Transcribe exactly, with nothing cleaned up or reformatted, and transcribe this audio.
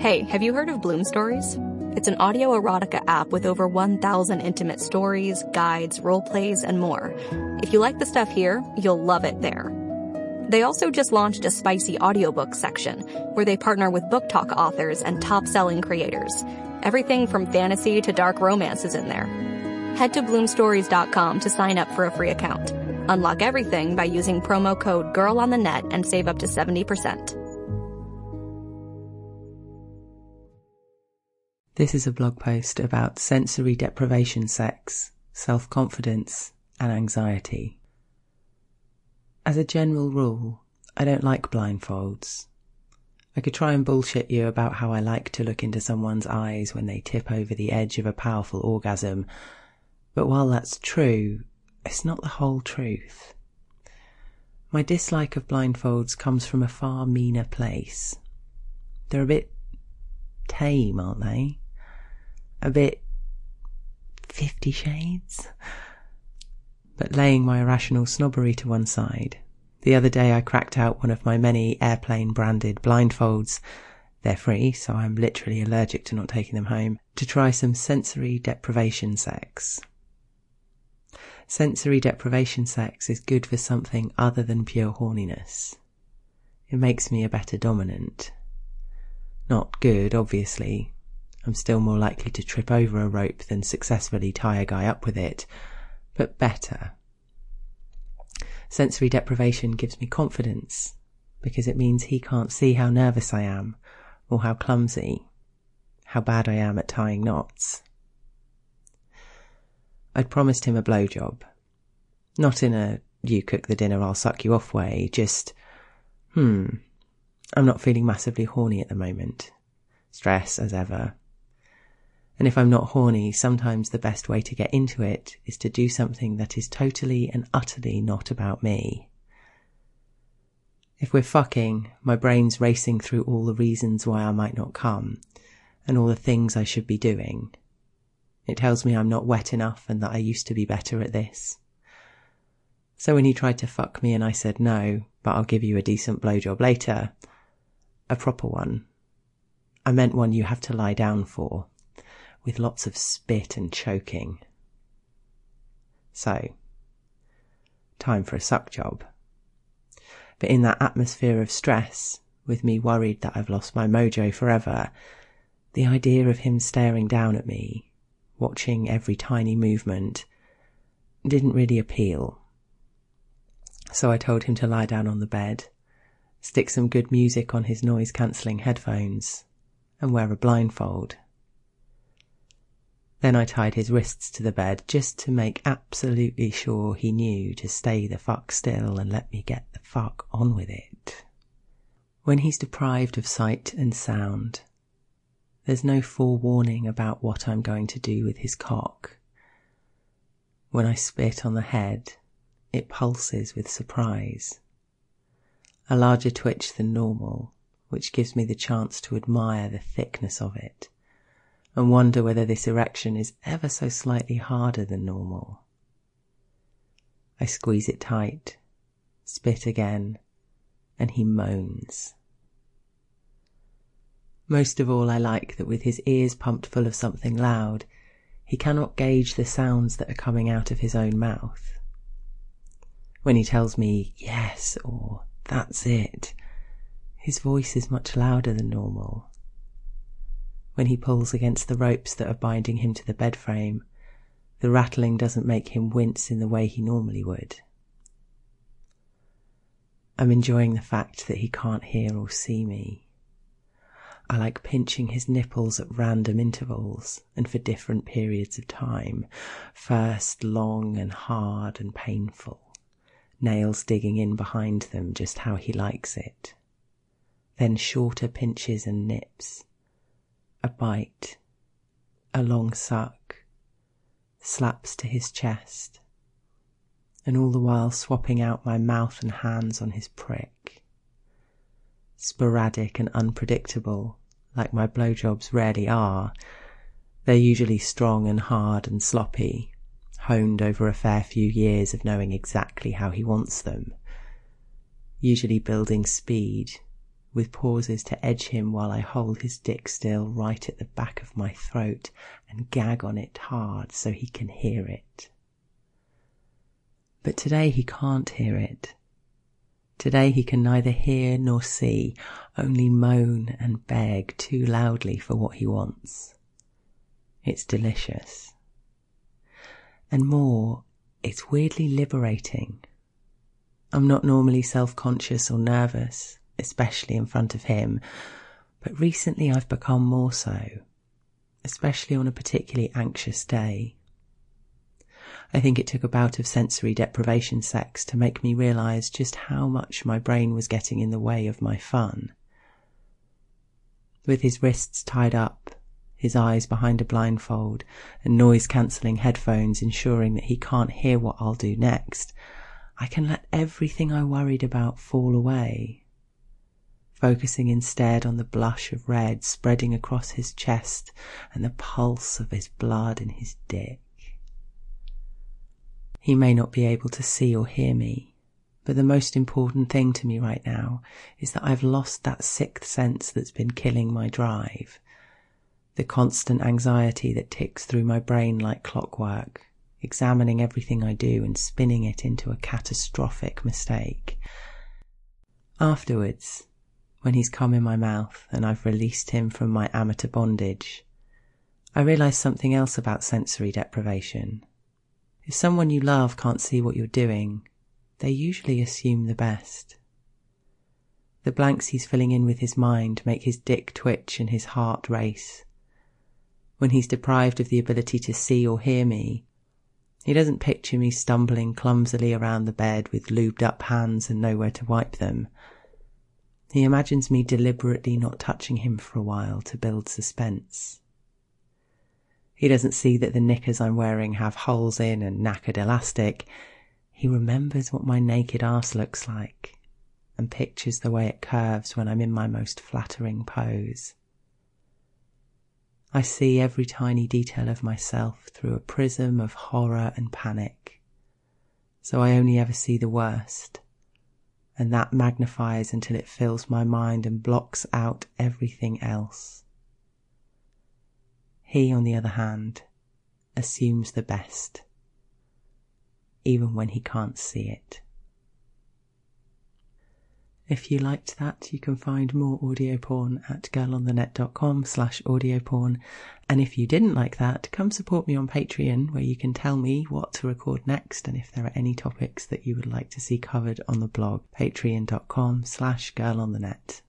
Hey, have you heard of Bloom Stories? It's an audio erotica app with over one thousand intimate stories, guides, role plays, and more. If you like the stuff here, you'll love it there. They also just launched a spicy audiobook section where they partner with book talk authors and top-selling creators. Everything from fantasy to dark romance is in there. Head to bloom stories dot com to sign up for a free account. Unlock everything by using promo code GIRLONTHENET and save up to seventy percent. This is a blog post about sensory deprivation sex, self-confidence, and anxiety. As a general rule, I don't like blindfolds. I could try and bullshit you about how I like to look into someone's eyes when they tip over the edge of a powerful orgasm, but while that's true, it's not the whole truth. My dislike of blindfolds comes from a far meaner place. They're a bit tame, aren't they? A bit Fifty Shades? But laying my irrational snobbery to one side, the other day I cracked out one of my many airplane-branded blindfolds. They're free, so I'm literally allergic to not taking them home, to try some sensory deprivation sex. Sensory deprivation sex is good for something other than pure horniness. It makes me a better dominant. Not good, obviously. I'm still more likely to trip over a rope than successfully tie a guy up with it, but better. Sensory deprivation gives me confidence, because it means he can't see how nervous I am, or how clumsy, how bad I am at tying knots. I'd promised him a blowjob. Not in a, you cook the dinner, I'll suck you off way, just, hmm, I'm not feeling massively horny at the moment. Stress, as ever. And if I'm not horny, sometimes the best way to get into it is to do something that is totally and utterly not about me. If we're fucking, my brain's racing through all the reasons why I might not come, and all the things I should be doing. It tells me I'm not wet enough and that I used to be better at this. So when he tried to fuck me and I said no, but I'll give you a decent blowjob later, a proper one, I meant one you have to lie down for, with lots of spit and choking. So, time for a suck job. But in that atmosphere of stress, with me worried that I've lost my mojo forever, the idea of him staring down at me, watching every tiny movement, didn't really appeal. So I told him to lie down on the bed, stick some good music on his noise-cancelling headphones, and wear a blindfold. Then I tied his wrists to the bed just to make absolutely sure he knew to stay the fuck still and let me get the fuck on with it. When he's deprived of sight and sound, there's no forewarning about what I'm going to do with his cock. When I spit on the head, it pulses with surprise. A larger twitch than normal, which gives me the chance to admire the thickness of it, and wonder whether this erection is ever so slightly harder than normal. I squeeze it tight, spit again, and he moans. Most of all I like that with his ears pumped full of something loud, he cannot gauge the sounds that are coming out of his own mouth. When he tells me, yes, or that's it, his voice is much louder than normal. When he pulls against the ropes that are binding him to the bed frame, the rattling doesn't make him wince in the way he normally would. I'm enjoying the fact that he can't hear or see me. I like pinching his nipples at random intervals and for different periods of time, first long and hard and painful, nails digging in behind them just how he likes it, then shorter pinches and nips, a bite, a long suck, slaps to his chest, and all the while swapping out my mouth and hands on his prick. Sporadic and unpredictable, like my blowjobs rarely are, they're usually strong and hard and sloppy, honed over a fair few years of knowing exactly how he wants them, usually building speed with pauses to edge him while I hold his dick still right at the back of my throat and gag on it hard so he can hear it. But today he can't hear it. Today he can neither hear nor see, only moan and beg too loudly for what he wants. It's delicious. And more, it's weirdly liberating. I'm not normally self-conscious or nervous, especially in front of him, but recently I've become more so, especially on a particularly anxious day. I think it took a bout of sensory deprivation sex to make me realise just how much my brain was getting in the way of my fun. With his wrists tied up, his eyes behind a blindfold, and noise-cancelling headphones ensuring that he can't hear what I'll do next, I can let everything I worried about fall away, focusing instead on the blush of red spreading across his chest and the pulse of his blood in his dick. He may not be able to see or hear me, but the most important thing to me right now is that I've lost that sixth sense that's been killing my drive, the constant anxiety that ticks through my brain like clockwork, examining everything I do and spinning it into a catastrophic mistake. Afterwards, when he's come in my mouth and I've released him from my amateur bondage, I realise something else about sensory deprivation. If someone you love can't see what you're doing, they usually assume the best. The blanks he's filling in with his mind make his dick twitch and his heart race. When he's deprived of the ability to see or hear me, he doesn't picture me stumbling clumsily around the bed with lubed up hands and nowhere to wipe them. He imagines me deliberately not touching him for a while to build suspense. He doesn't see that the knickers I'm wearing have holes in and knackered elastic. He remembers what my naked arse looks like and pictures the way it curves when I'm in my most flattering pose. I see every tiny detail of myself through a prism of horror and panic, so I only ever see the worst, and that magnifies until it fills my mind and blocks out everything else. He, on the other hand, assumes the best, even when he can't see it. If you liked that, you can find more audio porn at girlonthenet.com slash audio porn. And if you didn't like that, come support me on Patreon, where you can tell me what to record next and if there are any topics that you would like to see covered on the blog, patreon.com slash girlonthenet.